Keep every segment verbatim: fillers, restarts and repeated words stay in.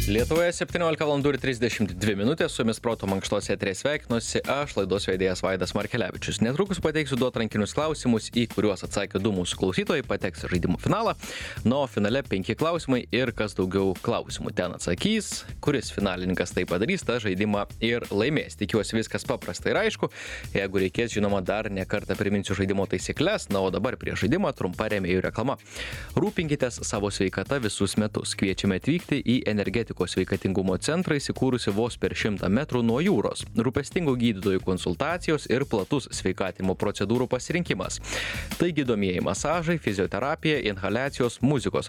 Lietuvoje septyniolika valandų ir trisdešimt dvi minutės, su jumis Proto mankštos eteryje sveikinuosi aš, laidos vedėjas Vaidas Markelevičius. Netrukus pateiksiu du atrankinius klausimus, į kuriuos atsakė du mūsų klausytojai, pateks į žaidimo finalą. Na, o finale penki klausimai ir kas daugiau klausimų ten atsakys, kuris finalininkas tai padarys, tą žaidimą ir laimės. Tikiuosi viskas paprasta ir aišku. Jeigu reikės, žinoma, dar ne kartą priminsiu žaidimo taisyklės. Na, o dabar prie žaidimo trumpa rėmėjų reklama. Rūpinkitės savo sveikata visus metus. Kviečiame atvykti į energetikos sveikatingumo centrą įsikūrusi vos per šimtą metrų nuo jūros. Rūpestingų gydytojų konsultacijos ir platus sveikatinimo procedūrų pasirinkimas. Tai gydomieji masažai, fizioterapija, inhaliacijos, muzikos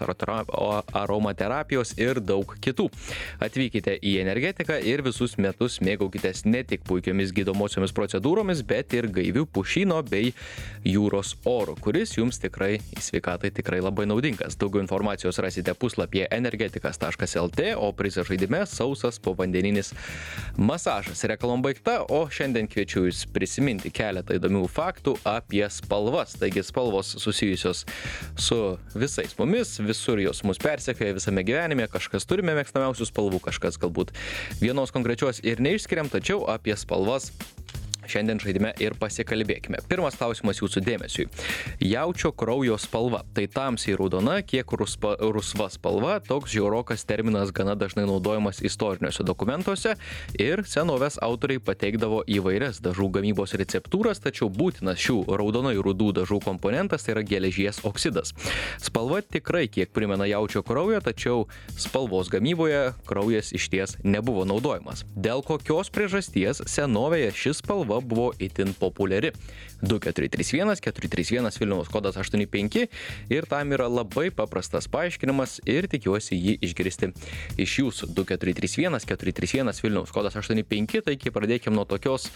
aromaterapijos ir daug kitų. Atvykite į energetiką ir visus metus mėgaukitės ne tik puikiomis gydomosiomis procedūromis, bet ir gaivių pušyno bei jūros oro, kuris jums tikrai į sveikatai tikrai labai naudingas. Daugiau informacijos rasite puslapyje energetikas taškas lt, o prizą žaidime sausas povandeninis masažas. Reklama baigta, o šiandien kviečiu jūs prisiminti keletą įdomių faktų apie spalvas. Taigi spalvos susijusios su visais mumis, visur jos mus persekioja visame gyvenime, kažkas turime mėgstamiausių spalvų, kažkas galbūt vienos konkrečios ir neišskiriam, tačiau apie spalvas šiandien žaidime ir pasikalbėkime. Pirmas klausimas jūsų dėmesiui. Jaučio kraujo spalva. Tai tamsiai raudona, kiek ruspa, rusva spalva. Toks žiaurokas terminas gana dažnai naudojamas istoriniuose dokumentuose ir senovės autoriai pateikdavo įvairias dažų gamybos receptūras, tačiau būtinas šių raudonai rudų dažų komponentas tai yra geležies oksidas. Spalva tikrai kiek primena jaučio kraujo, tačiau spalvos gamyboje kraujas išties nebuvo naudojamas. Dėl kokios priežasties senovėje ši spalva buvo itin populiari. du keturi trys vienas keturi trys vienas Vilniaus kodas aštuoni penki ir tam yra labai paprastas paaiškinimas ir tikiuosi jį išgirsti iš jūsų. du keturi trys vienas keturi trys vienas Vilniaus kodas aštuoni penki, taigi pradėkime nuo tokios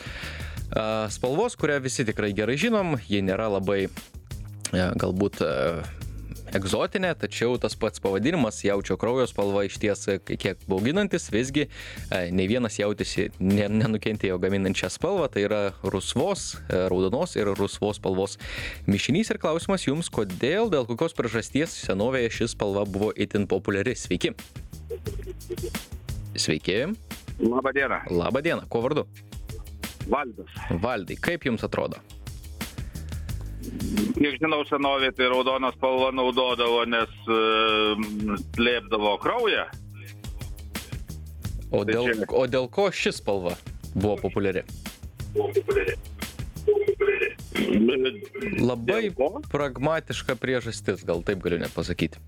uh, spalvos, kurią visi tikrai gerai žinom. Ji nėra labai uh, galbūt uh, egzotinė, tačiau tas pats pavadinimas jaučio kraujo spalva išties kiek bauginantis, visgi ne vienas jautėsi nenukentėjo gaminant šią spalvą, tai yra rusvos, raudonos ir rusvos spalvos mišinys ir klausimas jums, kodėl, dėl kokios priežasties senovėje ši spalva buvo itin populiari. Sveiki. Sveiki. Labą dieną. Labą dieną. Kuo vardu? Valdas. Valdai, kaip jums atrodo? Kiek žinau, senovė tai raudoną spalvą naudodavo, nes uh, slėpdavo kraują. O dėl, tai o dėl ko ši spalva buvo populiari? Labai pragmatiška priežastis, gal taip galiu net pasakyti.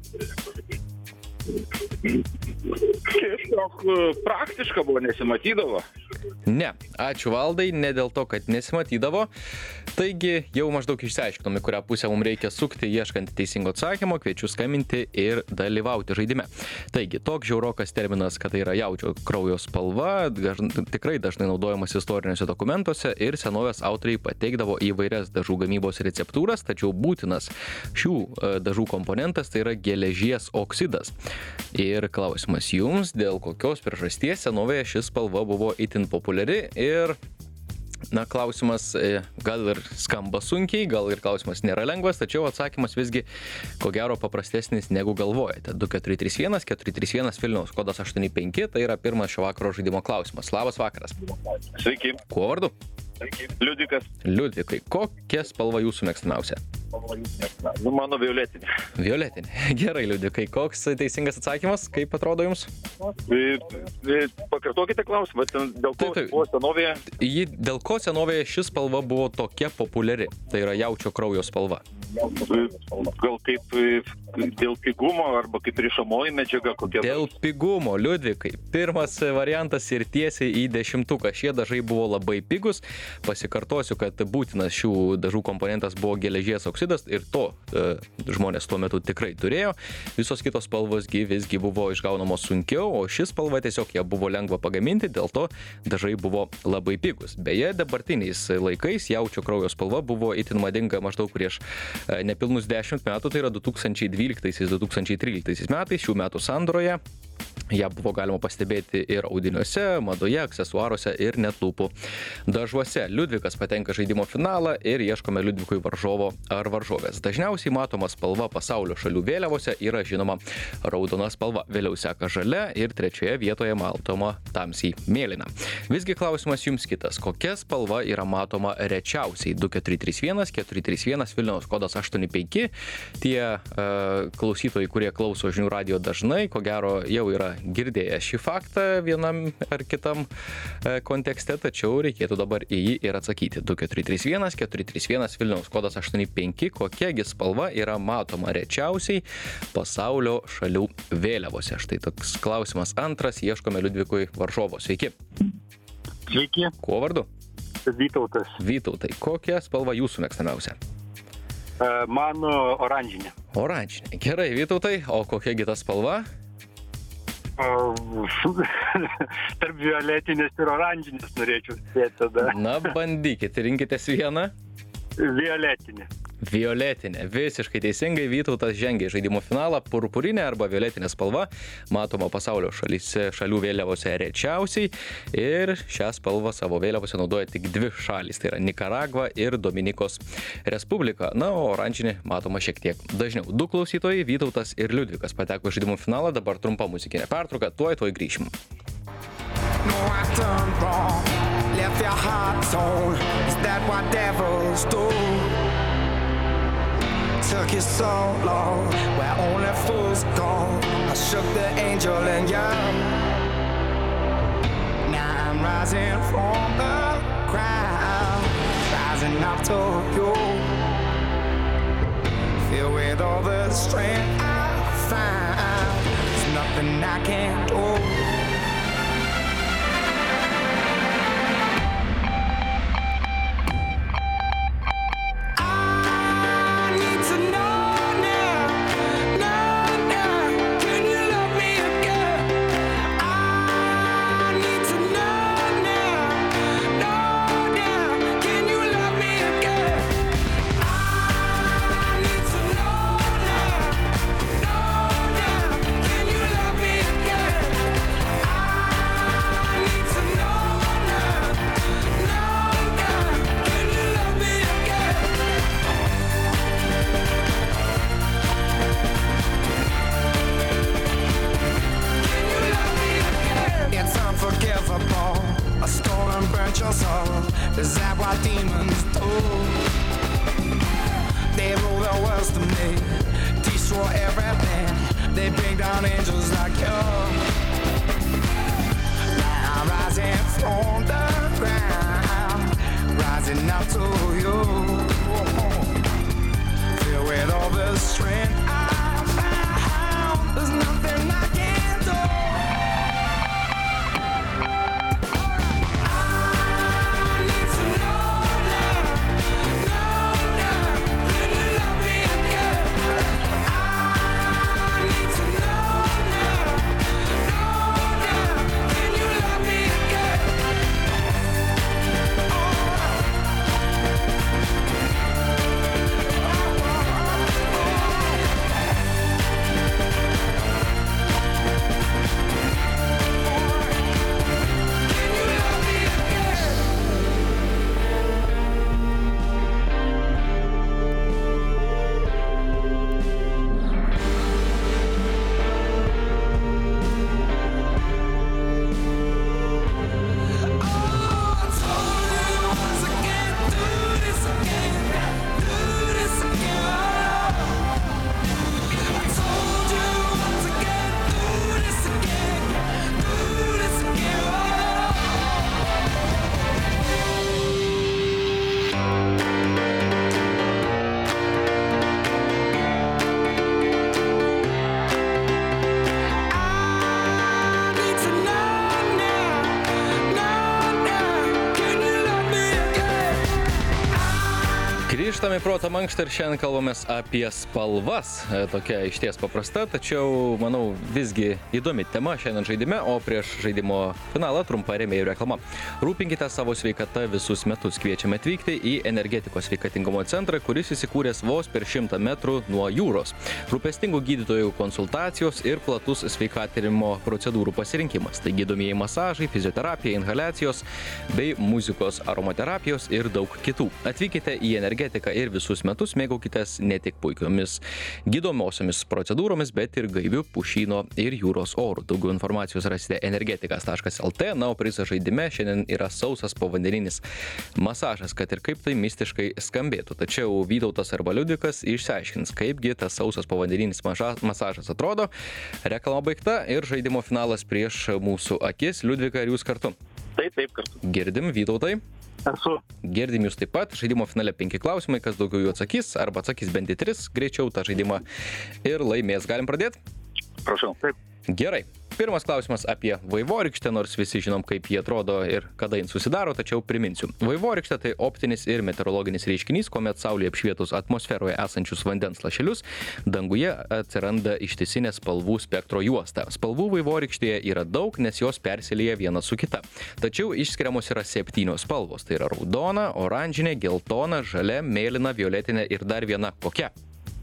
Tiesiog praktiška buvo, nesimatydavo. Ne, ačiū Valdai, ne dėl to, kad nesimatydavo. Taigi jau maždaug išsiaiškinome, kurią pusę mums reikia sukti, ieškant teisingo atsakymo, kviečiu skambinti ir dalyvauti žaidime. Taigi, toks žiaurokas terminas, kad tai yra jaučio kraujo spalva, daž, tikrai dažnai naudojamas istoriniuose dokumentuose ir senovės autoriai pateikdavo įvairias dažų gamybos receptūras, tačiau būtinas šių dažų komponentas tai yra geležies oksidas. Ir klausimas jums, dėl kokios priežasties senovėje ši spalva buvo itin populiari ir na, klausimas gal ir skamba sunkiai, gal ir klausimas nėra lengvas, tačiau atsakymas visgi ko gero paprastesnis negu galvojate. du keturi trys vienas keturi trys vienas Vilniaus kodas aštuoni penki, tai yra pirmas šio vakaro žaidimo klausimas. Labas vakaras. Sveiki. Kuo vardu? Sveiki. Liudikas. Liudikai, kokia spalva jūsų mėgstamiausia? Nu, mano violetinė. Violetinė. Gerai, Liudikai, koks teisingas atsakymas, kaip atrodo jums? Pakartokite klausimą, dėl ko taip, taip. buvo senovėje? Ji, dėl ko senovėje ši spalva buvo tokia populiari? Tai yra jaučio kraujo spalva. Gal kaip dėl pigumo arba kaip rišamoji medžiaga kokia? Dėl pigumo, Liudvikai. Pirmas variantas ir tiesiai į dešimtuką. Šie dažai buvo labai pigus. Pasikartosiu, kad būtinas šių dažų komponentas buvo geležies oksidas ir to e, žmonės tuo metu tikrai turėjo. Visos kitos spalvos visgi buvo išgaunamos sunkiau, o ši spalva tiesiog ją buvo lengva pagaminti, dėl to dažai buvo labai pigus. Beje, dabartiniais laikais jaučio kraujo spalva buvo itin madinga maždaug prieš e, nepilnus dešimt metų, tai yra du tūkstančiai dvyliktaisiais du tūkstančiai tryliktaisiais metais, šių metų sandoroje. ją buvo galima pastebėti ir audiniuose, madoje, aksesuaruose ir net lūpų dažuose. Liudvikas patenka žaidimo finalą ir ieškome Liudvikui varžovo ar varžovės. Dažniausiai matoma spalva pasaulio šalių vėliavose yra žinoma raudona spalva. Vėliau seka žalia ir trečioje vietoje matoma tamsiai mėlyna. Visgi klausimas jums kitas. Kokia spalva yra matoma rečiausiai? du keturi trys vienas keturi trys vienas Vilniaus kodas aštuoni penki. Tie uh, klausytojai, kurie klauso žinių radijo dažnai, ko gero jau yra girdėję šį faktą vienam ar kitam uh, kontekste, tačiau reikėtų dabar į jį ir atsakyti. du keturi trys vienas keturi trys vienas Vilniaus kodas aštuoni penki. Kokiagi spalva yra matoma rečiausiai pasaulio šalių vėliavose? Štai toks klausimas antras. Ieškome Liudvikui varžovo. Sveiki. Sveiki. Kuo vardu? Vytautas. Vytautai. Kokia spalva jūsų mėgstamiausia? Mano oranžinė. Oranžinė. Gerai, Vytautai. O kokiagi ta spalva? Tarp violetinės ir oranžinės norėčiau spėti tada. Na, bandykit, rinkitės vieną. Violetinė. Violetinė. Visiškai teisingai. Vytautas žengia į žaidimo finalą. Purpurinė arba violetinė spalva matoma pasaulio šalyse, šalių vėliavose rečiausiai. Ir šią spalvą savo vėliavose naudoja tik dvi šalys. Tai yra Nikaragva ir Dominikos Respublika. Na, o oranžinė matoma šiek tiek dažniau. Du klausytojai, Vytautas ir Liudvikas, pateko į žaidimo finalą. Dabar trumpa muzikinė pertrauka. Tuoj, tuoj grįšim. No, I done wrong, left your heart torn. Is that what devils do? Took you so long, where only fools go. I shook the angel in you. Now I'm rising from the ground, rising up to you. Filled with all the strength I find, there's nothing I can't do. Is that what demons do? They rule the world to me, destroy everything. They bring down angels like you. Now I'm rising from the ground, rising up to you. Filled with all the strength I found, there's nothing I can't do. Grįžtame į proto mankštą ir šiandien kalbamės apie spalvas. Tokia išties paprasta, tačiau, manau, visgi įdomi tema šiandien žaidime, o prieš žaidimo finalą trumpa rėmėjų reklama. Rūpinkite savo sveikatą visus metus. Kviečiame atvykti į energetikos sveikatingumo centrą, kuris įsikūręs vos per šimtą metrų nuo jūros. Rūpestingų gydytojų konsultacijos ir platus sveikatinimo procedūrų pasirinkimas. Tai gydomieji masažai, fizioterapija, inhaliacijos bei muzikos, aromaterapijos ir daug kitų. Atvykite į energetiką ir visus metus mėgaukitės ne tik puikiomis gydomosiomis procedūromis, bet ir gaiviu pušyno ir jūros oru. Daugiau informacijos rasite energetikas taškas el tė, na, o prizas žaidime šiandien yra sausas povandeninis masažas, kad ir kaip tai mistiškai skambėtų. Tačiau Vytautas arba Liudvikas išsiaiškins, kaipgi tas sausas povandeninis masažas atrodo. Reklama baigta ir žaidimo finalas prieš mūsų akis. Liudvika, ar jūs kartu? Taip, taip, kartu. Girdim, Vytautai? Esu. Girdim jūs taip pat. Žaidimo finale penki klausimai, kas daugiau jų atsakys, arba atsakys bent į tris greičiau tą žaidimą ir laimės. Galim pradėti? Prašau. Taip. Gerai. Pirmas klausimas apie vaivorykštę, nors visi žinom, kaip jie atrodo ir kada jin susidaro, tačiau priminsiu. Vaivorykštė tai optinis ir meteorologinis reiškinys, kuomet Saulėje apšvietus atmosferoje esančius vandens lašelius, danguje atsiranda ištisinė spalvų spektro juosta. Spalvų vaivorykštėje yra daug, nes jos persilieja viena su kita. Tačiau išskiriamos yra septynios spalvos. Tai yra raudona, oranžinė, geltona, žalia, mėlyna, violetinė ir dar viena. Kokia?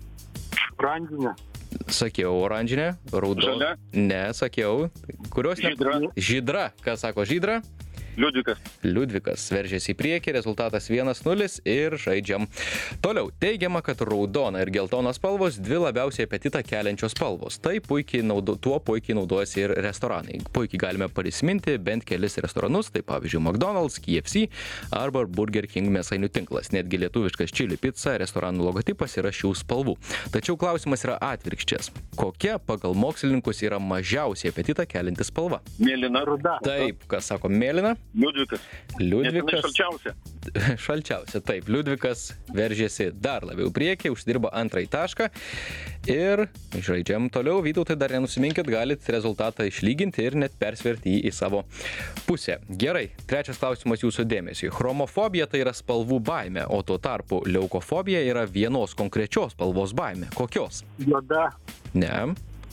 Oranžinė. Sakiau oranžinė, raudona. Ne, sakiau. Kurios ne? Žydra. Žydra. Kas sako žydra? Liudvikas. Liudvikas veržiasi į priekį, rezultatas vienas nulis ir žaidžiam. Toliau, teigiama, kad raudona ir geltona spalvos dvi labiausiai apetitą keliančios spalvos. Tai puikiai naudo, tuo puikiai naudojasi ir restoranai. Puikiai galime prisiminti bent kelis restoranus, tai pavyzdžiui McDonald's, K F C arba Burger King mėsainių tinklas. Netgi lietuviškas čili pizza restoranų logotipas yra šių spalvų. Tačiau klausimas yra atvirkščias. Kokia pagal mokslininkus yra mažiausiai apetitą kelianti spalva? Mėlyna. Ruda. Taip, kas sako mėlyna? Liudvikas. Liudvikas. Šalčiausia. Šalčiausia, taip. Liudvikas veržėsi dar labiau priekį, užsidirba antrąjį tašką ir žaidžiam toliau. Vytautai, dar nenusiminkit, galit rezultatą išlyginti ir net persverti jį į savo pusę. Gerai, trečias klausimas jūsų dėmesiui. Chromofobija tai yra spalvų baimė, o tuo tarpu leukofobija yra vienos konkrečios spalvos baimė. Kokios? Juoda. Ne.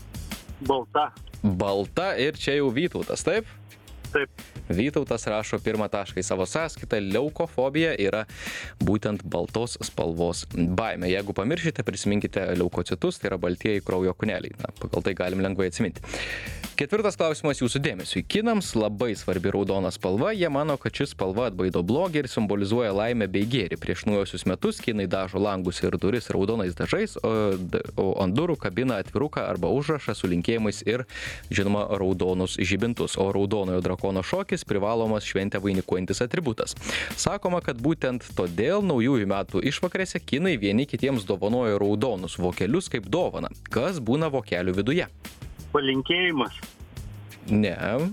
Balta. Balta ir čia jau Vytautas, taip? Taip. Vytautas rašo pirmą tašką į savo sąskaitą. Leukofobija yra būtent baltos spalvos baimė. Jeigu pamiršite, prisiminkite leukocitus, tai yra baltieji kraujo kūneliai. Na, pagal tai galim lengvai atsiminti. Ketvirtas klausimas jūsų dėmesiui. Kinams labai svarbi raudona spalva. Jie mano, kad ši spalva atbaido blogį ir simbolizuoja laimę bei gėrį. Prieš naujosius metus kinai dažo langus ir duris raudonais dažais, o, o ant durų kabina atviruką arba užrašą su linkėjimais ir, žinoma, raudonus žibintus. O raudonojo drakono šokis privalomas šventę vainikuojantis atributas. Sakoma, kad būtent todėl naujųjų metų išvakarėse kinai vieni kitiems dovanojo raudonus vokelius kaip dovaną. Kas būna vokelių viduje? Palinkėjimas. Ne.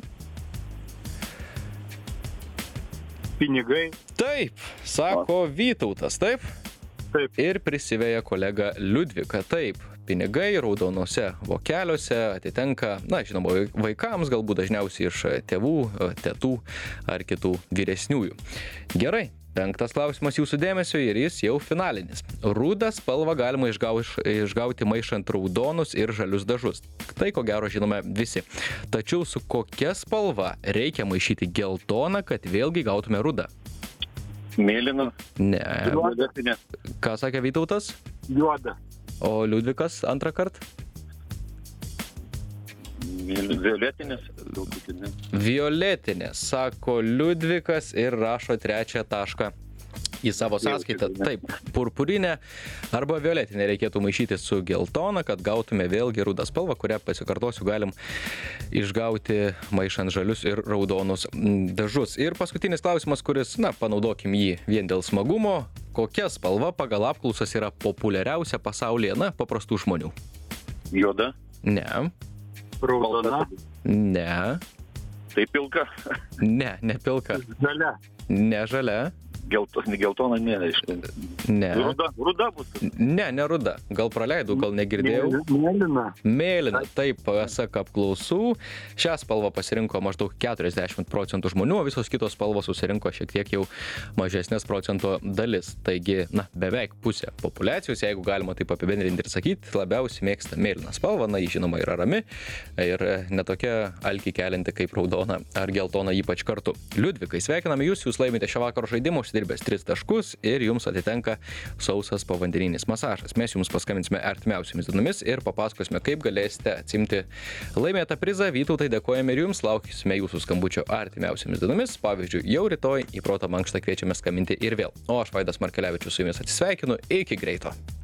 Pinigai. Taip, sako Vytautas, taip? Taip. Ir prisiveja kolega Liudviką. Taip, pinigai raudonose vokeliuose atitenka, na, žinoma, vaikams, galbūt dažniausiai iš tėvų, tetų ar kitų vyresniųjų. Gerai. Penktas klausimas jūsų dėmesio ir jis jau finalinis. Rudą spalvą galima išgauš, išgauti maišant raudonus ir žalius dažus. Tai ko gero žinome visi. Tačiau su kokia spalva reikia maišyti geltoną, kad vėlgi gautume rudą? Mėlyna. Ne. Violetinė. Ką sakė Vytautas? Juoda. O Liudvikas antrą kartą? Violetinės. Violetinės, sako Liudvikas ir rašo trečią tašką į savo sąskaitą. Taip, purpurinę arba violetinę reikėtų maišyti su geltona, kad gautume vėlgi rudą spalvą, kurią, pasikartosiu, galim išgauti maišant žalius ir raudonus dažus. Ir paskutinis klausimas, kuris, na, panaudokim jį vien dėl smagumo. Kokia spalva pagal apklausas yra populiariausia pasaulyje, na, paprastų žmonių? Juoda. Ne. Raudona. Ne. Tai pilka. Ne, ne pilka. Žalia. Ne žalia. Geltos, ne geltona, ne, aišku. Ne. Ruda, ruda bus. Ne, ne ruda. Gal praleidau, gal negirdėjau. Mėlyna. Mėlyna, taip, pasak apklausų. Šią spalvą pasirinko maždaug keturiasdešimt procentų žmonių, o visos kitos spalvos susirinko šiek tiek jau mažesnės procento dalis. Taigi, na, beveik pusė populiacijos, jeigu galima taip apibendrinti ir sakyti, labiausiai mėgsta mėlyną spalvą. Na, ji žinoma yra rami ir netokia alkį kelianti kaip raudona ar geltona, ypač kartu. Liudvikai, sveikiname jūs, jūs laimite šio vakaro žaidimą, užsidirbęs tris taškus ir jums atitenka sausas povandeninis masažas. Mes jums paskambinsime artimiausiomis dienomis ir papasakosime, kaip galėsite atsimti laimėtą prizą. Vytautai, dėkojame ir jums, lauksime jūsų skambučio artimiausiomis dienomis. Pavyzdžiui, jau rytoj į Proto mankštą kviečiame skambinti ir vėl. O aš, Vaidas Markelevičius, su jumis atsisveikinu. Iki greito.